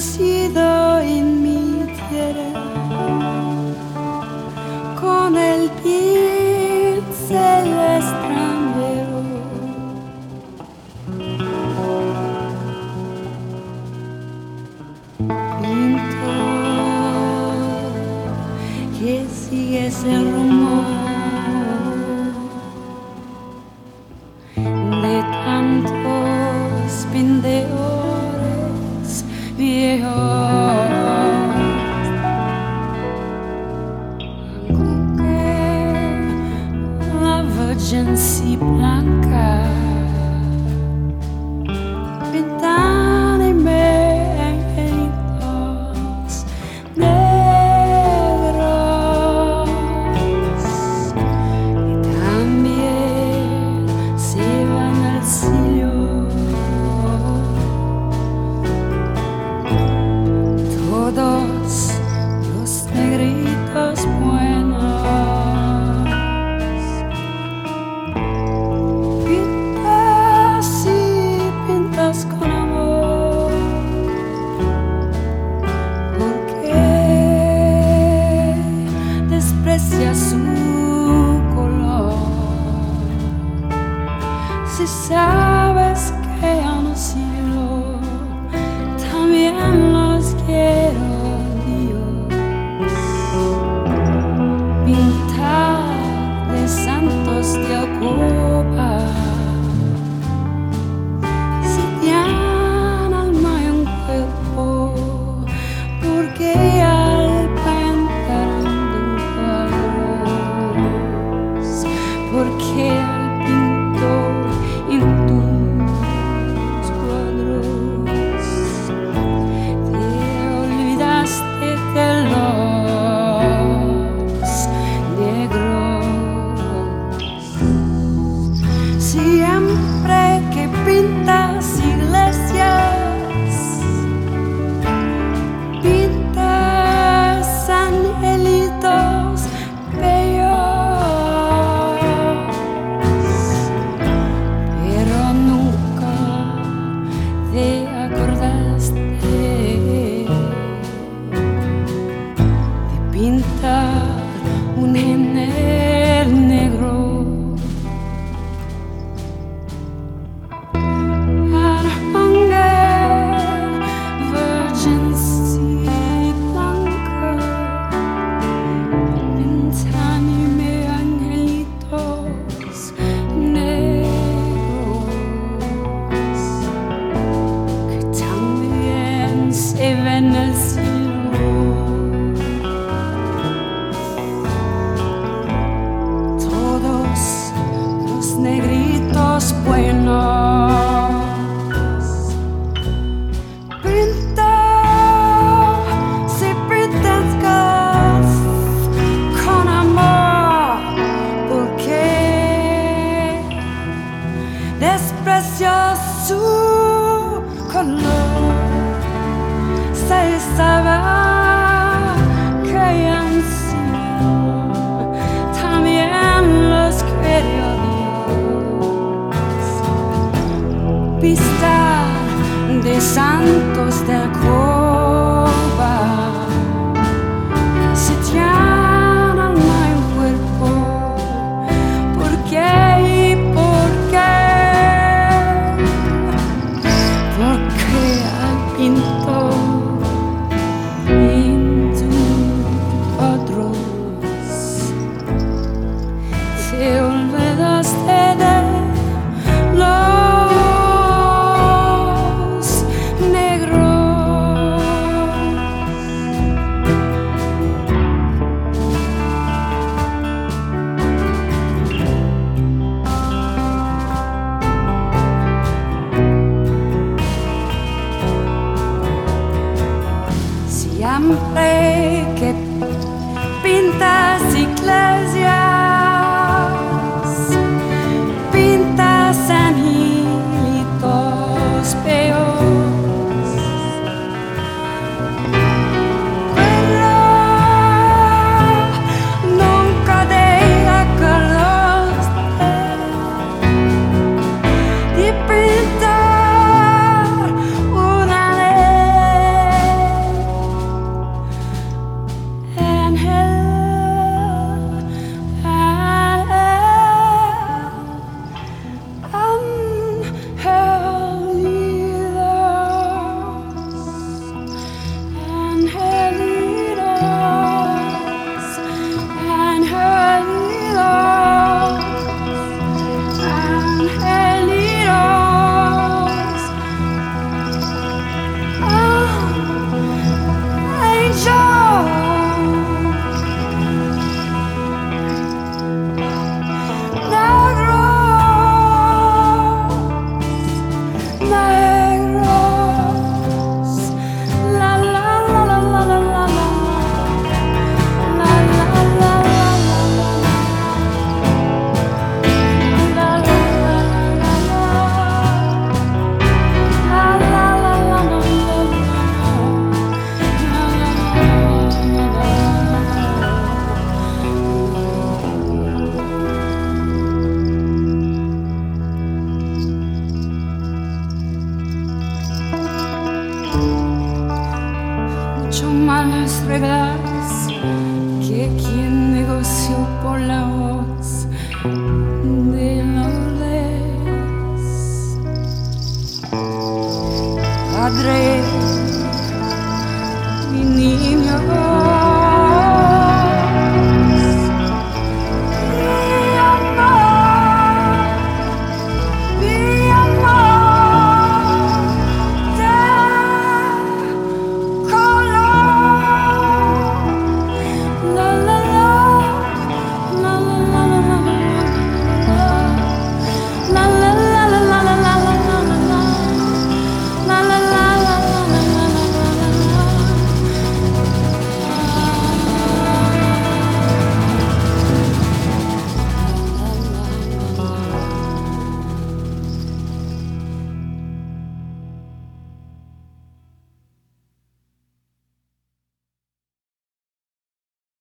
nacido en mi tierra con el pincel extranjero. Pinto que sigue ese rumor de tantos pintores viejos, aunque la Virgen sí blanca pintan en angelitos negros y también se van al cielo todos los negritos buenos. Pintas y pintas con amor, porque desprecias su color. Si sabes que a un cielo también los quiero, Dios. Pintar de santos de alcoba, si tienen alma y un cuerpo, porque al pintar en cuadros, porque al pintor en tus cuadros te olvidaste de los negros. Siempre que pintas iglesias, pintas angelitos bellos, pero nunca te acordaste de pintar un enel negro. Virgin sí blanca, pintanime angelitos negros que también se ven al cielo. Todos los negritos buenos. Pinta, si pintas con amor, porque desprecio su color. Se sabe que han sido también los quiero, Dios. Pista de santos del alcoba, si tienen alma y un cuerpo, ¿por qué y por qué? Porque al pintor en tus otros te olvidaste de los negros. Siempre que pintas iglesias, pintas angelitos feos, pero nunca te acordaste de pintar una hecho más reglas que quien negoció por la voz de la ley. Padre